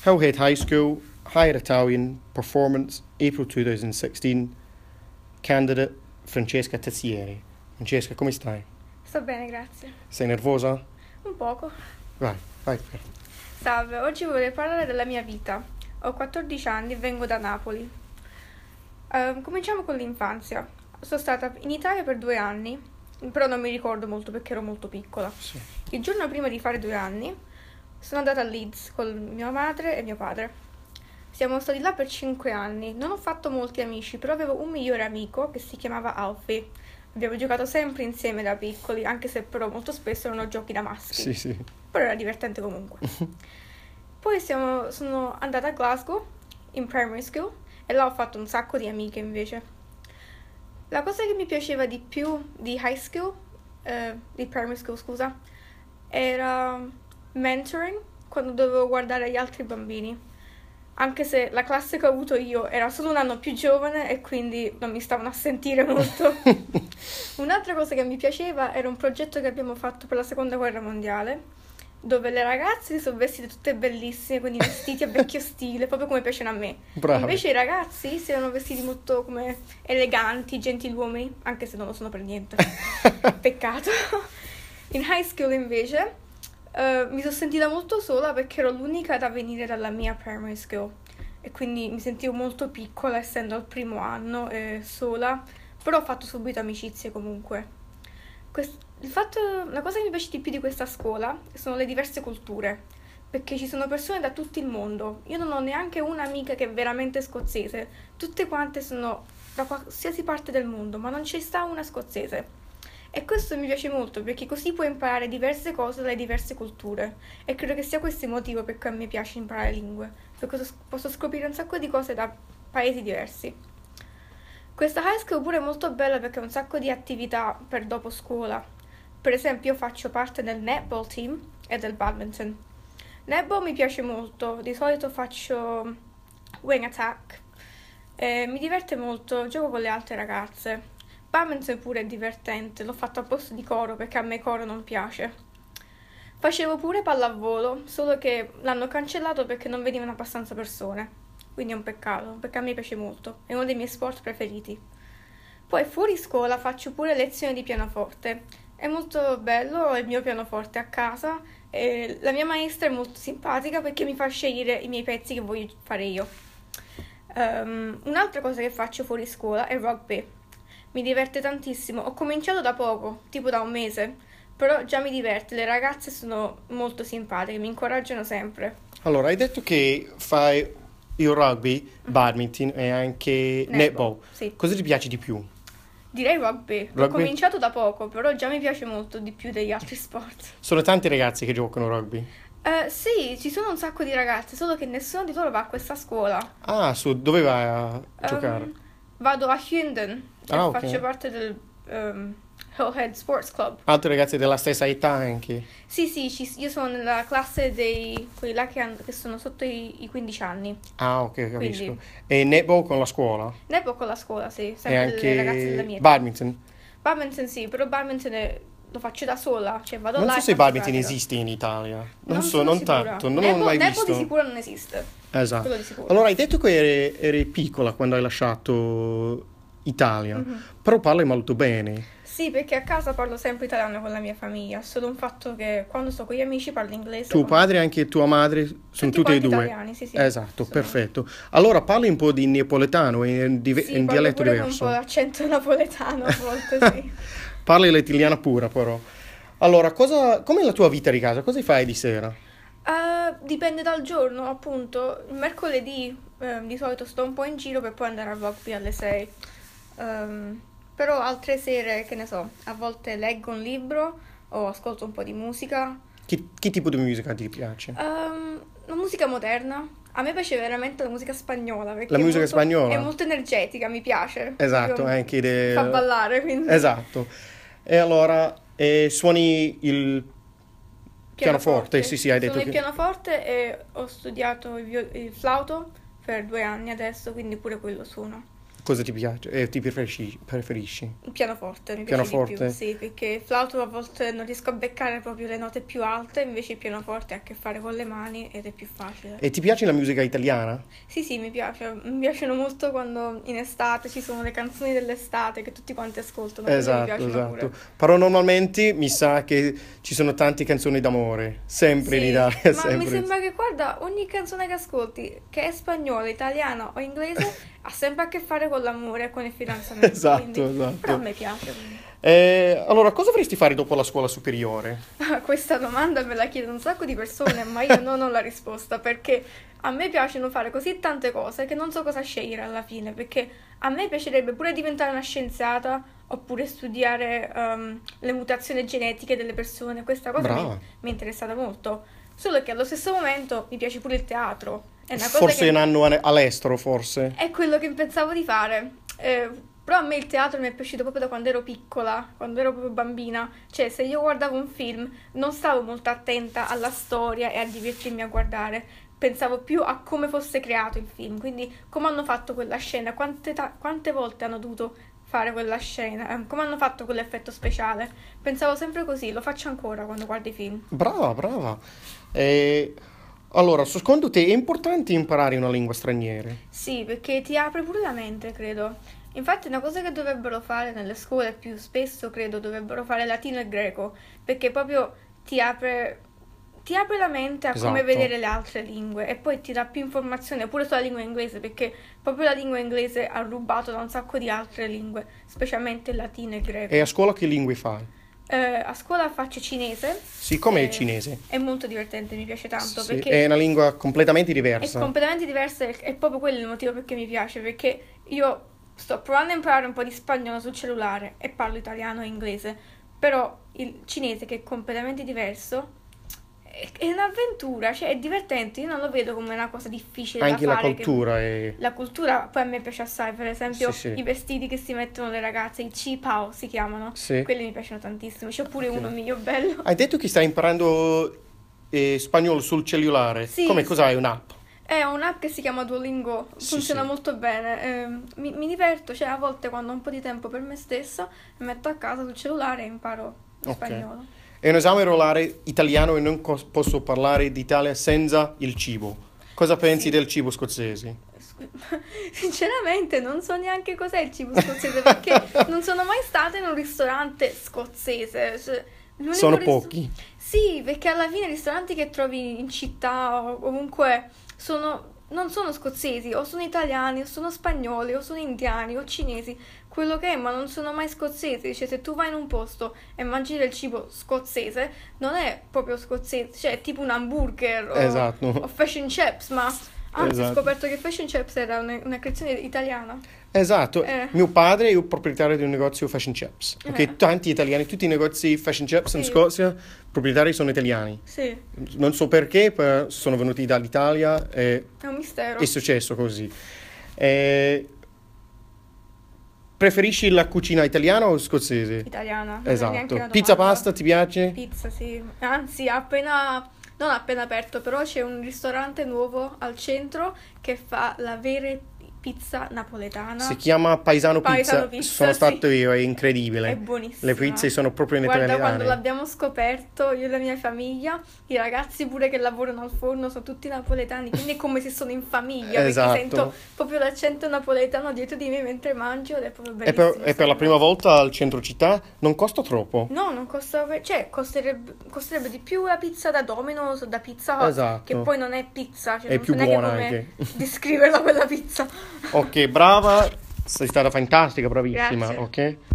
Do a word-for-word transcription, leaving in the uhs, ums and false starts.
Howhead High School, Higher Italian, Performance, April twenty sixteen, Candidate Francesca Tessieri. Francesca, come stai? Sto bene, grazie. Sei nervosa? Un poco. Vai, vai. Salve, oggi vorrei parlare della mia vita. Ho quattordici anni e vengo da Napoli. Uh, cominciamo con l'infanzia. Sono stata in Italia per due anni, però non mi ricordo molto perché ero molto piccola. Sì. Il giorno prima di fare due anni sono andata a Leeds con mia madre e mio padre. Siamo stati là per cinque anni. Non ho fatto molti amici, però avevo un migliore amico che si chiamava Alfie. Abbiamo giocato sempre insieme da piccoli, anche se però molto spesso erano giochi da maschi. Sì, sì. Però era divertente comunque. Poi siamo, sono andata a Glasgow, in primary school, e là ho fatto un sacco di amiche invece. La cosa che mi piaceva di più di high school, eh, di primary school scusa, era mentoring, quando dovevo guardare gli altri bambini. Anche se la classe che ho avuto io era solo un anno più giovane e quindi non mi stavano a sentire molto. Un'altra cosa che mi piaceva era un progetto che abbiamo fatto per la seconda guerra mondiale, dove le ragazze si sono vestite tutte bellissime, quindi vestiti a vecchio stile, proprio come piacciono a me. Bravi. Invece i ragazzi si erano vestiti molto come eleganti, gentiluomini, anche se non lo sono per niente. Peccato. In high school invece uh, mi sono sentita molto sola perché ero l'unica da venire dalla mia primary school e quindi mi sentivo molto piccola essendo al primo anno e sola, però ho fatto subito amicizie comunque. Quest- il fatto, la cosa che mi piace di più di questa scuola sono le diverse culture, perché ci sono persone da tutto il mondo. Io non ho neanche un'amica che è veramente scozzese, tutte quante sono da qualsiasi parte del mondo, ma non ci sta una scozzese. E questo mi piace molto, perché così puoi imparare diverse cose dalle diverse culture. E credo che sia questo il motivo per cui a me piace imparare lingue, perché posso scoprire un sacco di cose da paesi diversi. Questa high school pure è molto bella perché ha un sacco di attività per dopo scuola. Per esempio io faccio parte del netball team e del badminton. Netball mi piace molto, di solito faccio wing attack, e mi diverte molto, gioco con le altre ragazze. Badminton pure è divertente, l'ho fatto a posto di coro perché a me coro non piace. Facevo pure pallavolo, solo che l'hanno cancellato perché non venivano abbastanza persone. Quindi è un peccato, perché a me piace molto, è uno dei miei sport preferiti. Poi fuori scuola faccio pure lezioni di pianoforte. È molto bello, ho il mio pianoforte a casa e la mia maestra è molto simpatica perché mi fa scegliere i miei pezzi che voglio fare io. Um, un'altra cosa che faccio fuori scuola è rugby. Mi diverte tantissimo, ho cominciato da poco, tipo da un mese, però già mi diverte, le ragazze sono molto simpatiche, mi incoraggiano sempre. Allora, hai detto che fai il rugby, badminton e anche netball. Netball, sì. Cosa ti piace di più? Direi rugby. Rugby? Ho cominciato da poco, però già mi piace molto di più degli altri sport. Sono tante ragazze che giocano rugby. Eh, sì, ci sono un sacco di ragazze, solo che nessuno di loro va a questa scuola. Ah, su, dove vai a giocare? Um, vado a Hyundai e Ah, ok. faccio parte del um, Hillhead Sports Club. Altre ragazze della stessa età anche. Sì, sì, ci- io sono nella classe dei quelli là che, hanno- che sono sotto i, i quindici anni. Ah, ok, capisco. Quindi- E netball con la scuola? Netball con la scuola, sì, E sempre le ragazze della anche mia età. badminton? Badminton sì, però badminton è- lo faccio da sola, cioè vado Non là so e se faccio badminton pratica. esiste in Italia. Non, Non so, sono non sicura. tanto, non Netball- l'ho mai Netball visto. di sicuro non esiste. Esatto. Quello di sicuro. Allora, hai detto che eri, eri piccola quando hai lasciato Italia, Mhm. però parli molto bene. Sì, perché a casa parlo sempre italiano con la mia famiglia, solo un fatto che quando sto con gli amici parlo inglese. Tuo con- padre e anche tua madre sono Tutti tutte e quanti due. italiani, sì, sì. Esatto, Sono- perfetto. Allora parli un po' di napoletano in, dive- Sì, in parlo dialetto pure diverso. con un po' l'accento napoletano a volte, sì. Parli l'italiana pura, però. Allora, cosa, com'è la tua vita di casa? Cosa fai di sera? Eh, dipende dal giorno, appunto. Il mercoledì eh, di solito sto un po' in giro per poi andare al rugby alle sei. Ehm, però altre sere, che ne so, a volte leggo un libro o ascolto un po' di musica. Che, che tipo di musica ti piace? Ehm, la musica moderna. A me piace veramente la musica spagnola perché La è musica molto- spagnola? è molto energetica, mi piace. Esatto, Proprio anche de- fa ballare, quindi. Esatto. E allora, eh, suoni il pianoforte? Sì, sì, hai detto Sono che... il pianoforte e ho studiato il, vio- il flauto per due anni adesso, quindi pure quello suono. Cosa ti piace? Eh, ti preferisci? preferisci? Il pianoforte mi piace Pianoforte? di più, sì, perché il flauto a volte non riesco a beccare proprio le note più alte, invece il pianoforte ha a che fare con le mani ed è più facile. E ti piace la musica italiana? Sì, sì, mi piace. Mi piacciono molto quando in estate ci sono le canzoni dell'estate che tutti quanti ascoltano. quelle mi Esatto, piacciono esatto. pure. Però normalmente mi sa che ci sono tante canzoni d'amore, sempre in Sì, Italia, ma sempre. mi sembra che guarda, ogni canzone che ascolti, che è spagnola, italiana o inglese, ha sempre a che fare con l'amore e con il fidanzamento. Esatto, quindi- esatto. Però a me piace. Eh, allora, cosa vorresti fare dopo la scuola superiore? Questa domanda me la chiedono un sacco di persone, ma io non ho la risposta perché a me piacciono fare così tante cose che non so cosa scegliere alla fine, perché a me piacerebbe pure diventare una scienziata oppure studiare ehm, le mutazioni genetiche delle persone. Questa cosa mi, Brava. mi è interessata molto, solo che allo stesso momento mi piace pure il teatro. È una cosa Forse che un anno a- all'estero, forse. è quello che pensavo di fare. Eh, però a me il teatro mi è piaciuto proprio da quando ero piccola, quando ero proprio bambina. Cioè, se io guardavo un film, non stavo molto attenta alla storia e a divertirmi a guardare. Pensavo più a come fosse creato il film, quindi come hanno fatto quella scena, quante, ta- quante volte hanno dovuto fare quella scena, eh, come hanno fatto quell'effetto speciale. Pensavo sempre così, lo faccio ancora quando guardo i film. Brava, brava. Eh, allora, secondo te è importante imparare una lingua straniera? Sì, perché ti apre pure la mente, credo. Infatti, una cosa che dovrebbero fare nelle scuole più spesso, credo, dovrebbero fare latino e greco, perché proprio ti apre, ti apre la mente a come Esatto. vedere le altre lingue e poi ti dà più informazione pure sulla lingua inglese, perché proprio la lingua inglese ha rubato da un sacco di altre lingue, specialmente il latino e il greco. E a scuola che lingue fai? Eh, a scuola faccio cinese. Sì, com'è eh, il cinese? È molto divertente, mi piace tanto, Sì, perché è una lingua completamente è diversa. completamente diversa e è proprio quello il motivo perché mi piace, perché io sto provando a imparare un po' di spagnolo sul cellulare e parlo italiano e inglese, però il cinese, che è completamente diverso, è, è un'avventura, cioè è divertente, io non lo vedo come una cosa difficile Anche da la fare. che- cultura è... La cultura poi a me piace assai, per esempio Sì, sì. i vestiti che si mettono le ragazze, i qipao si chiamano, Sì. quelli mi piacciono tantissimo, c'ho pure Ok. uno mio bello. Hai detto che stai imparando eh, spagnolo sul cellulare. Sì, Come sì. cos'hai? Un'app? È un'app che si chiama Duolingo, Sì, funziona sì. molto bene, ehm, mi, mi diverto, cioè a volte quando ho un po' di tempo per me stessa mi metto a casa sul cellulare e imparo lo Ok. spagnolo. È un esame orale italiano e non cos- posso parlare d'Italia senza il cibo. Cosa pensi Sì. del cibo scozzese? Sinceramente non so neanche cos'è il cibo scozzese perché non sono mai stata in un ristorante scozzese. Cioè, l'unico Sono ris- pochi. Sì, perché alla fine i ristoranti che trovi in città o ovunque sono, non sono scozzesi, o sono italiani, o sono spagnoli, o sono indiani, o cinesi, quello che è, ma non sono mai scozzesi. Cioè, se tu vai in un posto e mangi del cibo scozzese, non è proprio scozzese, cioè è tipo un hamburger o, Esatto. o fish and chips, ma anzi ho Esatto. scoperto che fish and chips era una, una creazione italiana. Esatto. Eh. Mio padre è il proprietario di un negozio fashion chips. Ok, Eh. tanti italiani, tutti i negozi fashion chips in Sì. Scozia, i proprietari sono italiani. Sì, Non so perché, però sono venuti dall'Italia e è un mistero. è successo così. Eh, preferisci la cucina italiana o scozzese? Italiana. non è neanche Esatto. una Pizza, domanda. pasta, ti piace? Pizza, sì. Anzi, ha appena, non ha appena aperto, però c'è un ristorante nuovo al centro che fa la vera pizza napoletana. Si chiama Paesano, Paesano Pizza. Pizza, Sono sì. stato io, è incredibile. È buonissima. Le pizze sono proprio Guarda, italiane. quando l'abbiamo scoperto, io e la mia famiglia, i ragazzi pure che lavorano al forno sono tutti napoletani, quindi è come se sono in famiglia, Esatto. perché sento proprio l'accento napoletano dietro di me mentre mangio ed è proprio E bellissimo. per, e per la prima volta al centro città non costa troppo. No, non costa, cioè costerebbe, costerebbe di più la pizza da Domino's o da Pizza Hut, Esatto. che poi non è pizza, cioè È non più so neanche buona come anche. descriverla quella pizza. Ok, brava, sei stata fantastica, bravissima, Grazie. ok?